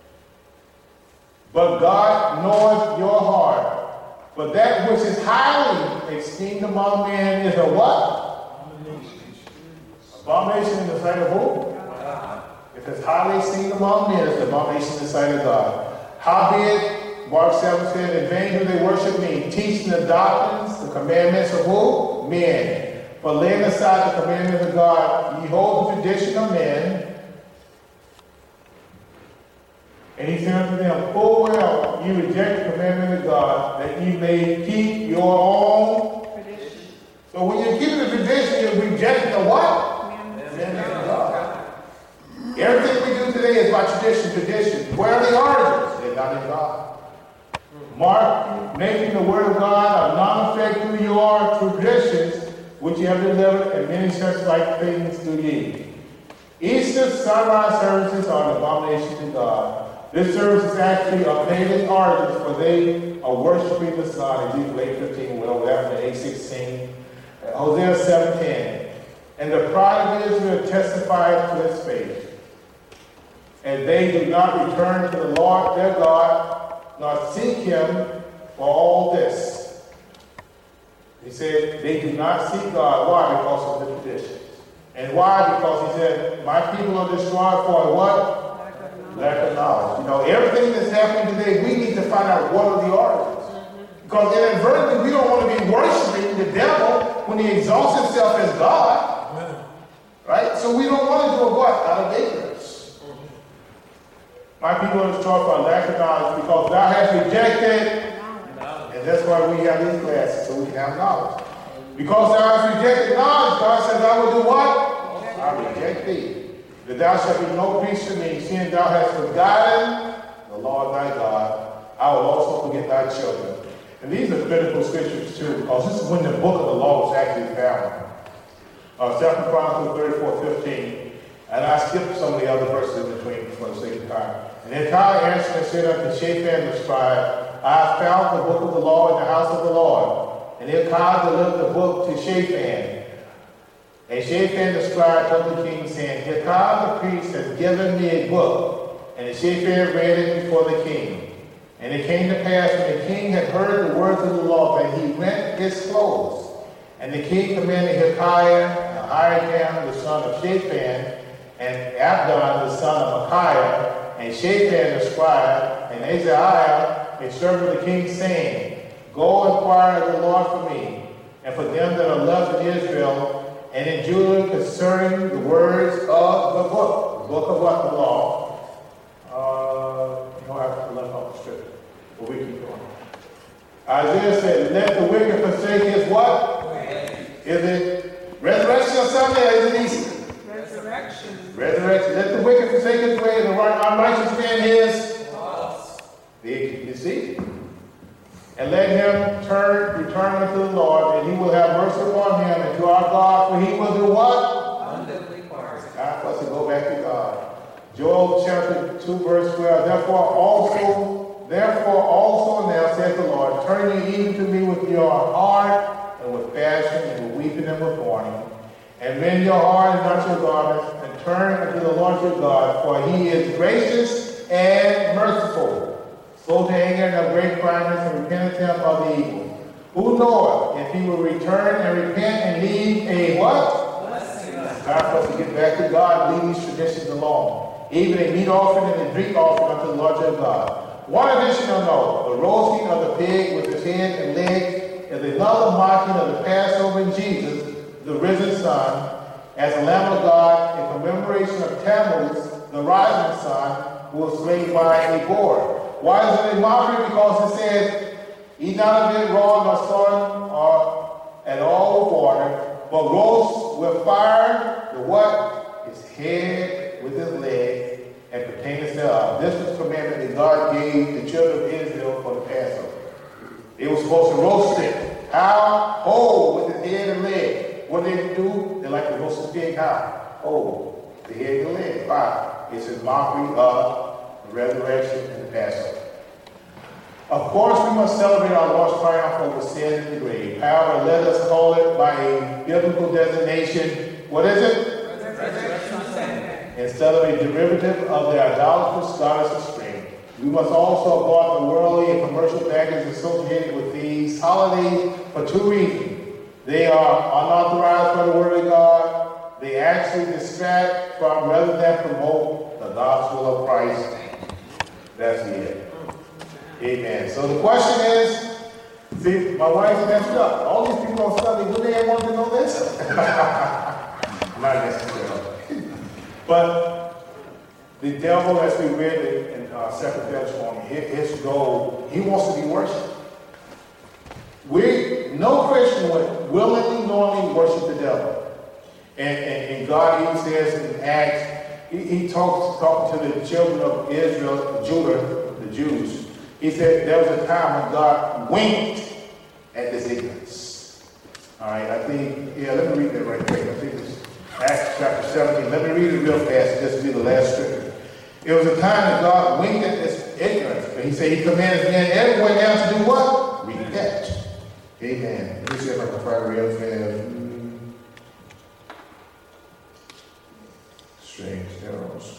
But God knoweth your heart. But that which is highly esteemed among men is a what? Abomination. Abomination in the sight of who? God. If it's highly esteemed among men, it's abomination in the sight of God. Howbeit, Mark seven said, in vain do they worship me, teaching the doctrines, the commandments of who? Men. But laying aside the commandments of God, ye hold the tradition of men. And he said unto them, full well, ye reject the commandment of God, that ye may keep your own tradition. So when you're keeping the tradition, you're rejecting the what? Commandment of God. Everything we do today is by tradition, tradition. Where are the origins? They're not in God. Mark, making the word of God of non-effect through your traditions, which you have delivered, and many such like things do ye. Easter sunrise services are an abomination to God. This service is actually of pagan origins, for they are worshiping the sun. Ezekiel eight fifteen, went over that in eight sixteen. Uh, Hosea seven ten. And the pride of Israel testifies to its faith. And they do not return to the Lord their God, nor seek him for all this. He said they do not seek God. Why? Because of the traditions. And why? Because he said, my people are destroyed for what? Lack of knowledge. Lack of knowledge. You know, everything that's happening today, we need to find out what are the origins. Mm-hmm. Because inadvertently, we don't want to be worshiping the devil when he exalts himself as God. Amen. Right? So we don't want to do a what? Out of ignorance. Mm-hmm. My people are destroyed for lack of knowledge because thou hast rejected. And that's why we have these classes, so we can have knowledge. Because thou hast rejected knowledge, God says, I will do what? I reject thee. That thou shalt be no priest to me, seeing thou hast forgotten the Lord thy God. I will also forget thy children. And these are critical scriptures too, because this is when the book of the law was actually found. Uh, Second Chronicles thirty-four fifteen. And I skipped some of the other verses in between for the sake of time. And Hilkiah answered and said unto Shaphan the scribe, I have found the book of the law in the house of the Lord. And Hilkiah delivered the book to Shaphan. And Shaphan the scribe told the king, saying, Hilkiah the priest has given me a book. And Shaphan read it before the king. And it came to pass when the king had heard the words of the law that he rent his clothes. And the king commanded Hilkiah, and Ahikam the son of Shaphan, and Abdon the son of Micaiah, and Shaphan the scribe, and Azariah, a servant of the king, saying, go inquire of the Lord for me, and for them that are left in Israel, and in Judah concerning the words of the book. The book of what? The law. Uh, you don't have to left off the scripture, but we keep going. Isaiah said, let the wicked forsake his what? Way. Is it resurrection or Sunday, or is it Easter? Resurrection. Resurrection. Let the wicked forsake his way, and the unrighteous man his. You see? And let him turn, return unto the Lord, and he will have mercy upon him, and to our God, for he will do what? Abundantly pardon. God wants to go back to God. Joel chapter two, verse twelve. Therefore also therefore also now, saith the Lord, turn ye even to me with your heart, and with fasting, and with weeping, and with mourning, and rend your heart and not your garments, and turn unto the Lord your God, for he is gracious and merciful, slow to anger and of great kindness, and repenteth him of the evil. Who knoweth if he will return and repent and leave a what? Blessing. It's time for us to get back to God and leave these traditions alone. Even a meat offering and a drink offering unto the Lord your God. One additional note, the roasting of the pig with his head and legs is another mocking of the Passover in Jesus, the risen Son, as the Lamb of God in commemoration of Tammuz, the rising Son, who was slain by a boar. Why is it a mockery? Because it says, eat not of it raw nor sown or at all with water, but roast with fire the what? His head with his leg and containeth thereof. This was the commandment that God gave the children of Israel for the Passover. They were supposed to roast it. How? Whole with his head and leg. What did they do? They like to roast the pig how? Whole. The head and the leg. Why? It's a mockery of the resurrection and the Passover. Of course, we must celebrate our Lord's triumph over sin and the grave. However, let us call it by a biblical designation. What is it? Resurrection Sunday. Instead of a derivative of the idolatrous goddess of spring. We must also avoid the worldly and commercial baggage associated with these holidays for two reasons. They are unauthorized by the Word of God. They actually distract from rather than promote the gospel of Christ. That's it. Amen. So the question is, see, my wife messed up. All these people on Sunday, do they want to know this? Not necessarily. But the devil, as we read it in uh, Second Thessalonians, his goal, he wants to be worshipped. We, no Christian would willingly, knowingly worship the devil. And, and, and God even says in Acts, he, he talks talking to the children of Israel, Judah, the Jews. He said there was a time when God winked at this ignorance. All right, I think, yeah, let me read that right quick. I think it's Acts chapter seventeen. Let me read it real fast. This will be the last scripture. It was a time that God winked at this ignorance. But he said he commands men everywhere now to do what? Repent. Amen. Let me see if I can find it real fast. Strange arrows.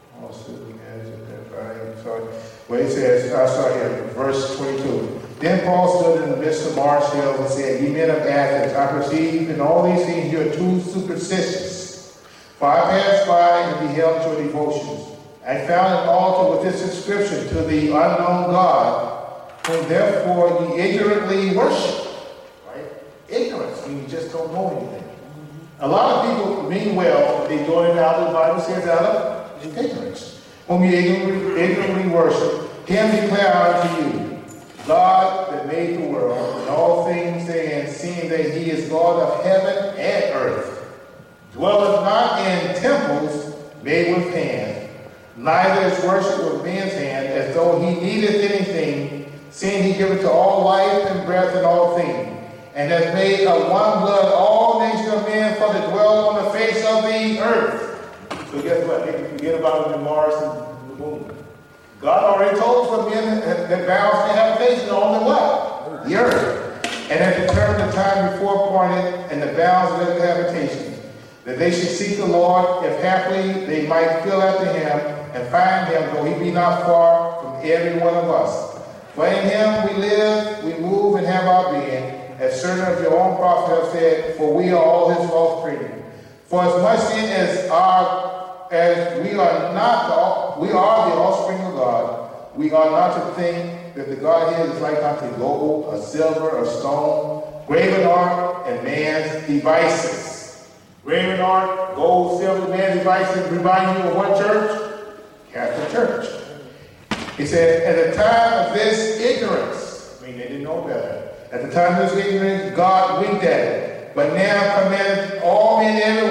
Sorry. Well, it says, I start here, verse twenty-two. Then Paul stood in the midst of Mars Hill and said, Ye men of Athens, I perceive in all these things you are too superstitious. For I passed by and beheld your devotions. I found an altar with this inscription, to the unknown God, whom therefore ye ignorantly worship. Right? Ignorance means you just don't know anything. A lot of people mean well, but they doing it out of the Bible says out of ignorance. Whom ye ignorantly, ignorantly worship, him declare unto you, God that made the world, and all things therein, seeing that he is God of heaven and earth, dwelleth not in temples made with hands, neither is worship with men's hand, as though he needeth anything, seeing he giveth to all life and breath and all things, and hath made of one blood all nations of men for to dwell on the face of the earth. So guess what? They can forget about it in Mars and the moon. God already told us what men that vows to have faith on the what? The earth. And had determined the time before appointed and the bounds of their habitation, that they should seek the Lord, if haply they might feel after him and find him, though he be not far from every one of us. For in him we live, we move, and have our being, as certain of your own prophets have said, for we are all his offspring. For as much then as our As we are not the, we are the offspring of God, we are not to think that the Godhead is like unto gold, or silver, or stone, graven art, and man's devices. Graven art, gold, silver, man's devices remind you of what church? Catholic Church. He said, at the time of this ignorance, I mean, they didn't know better. At the time of this ignorance, God winked at it. But now commandeth all men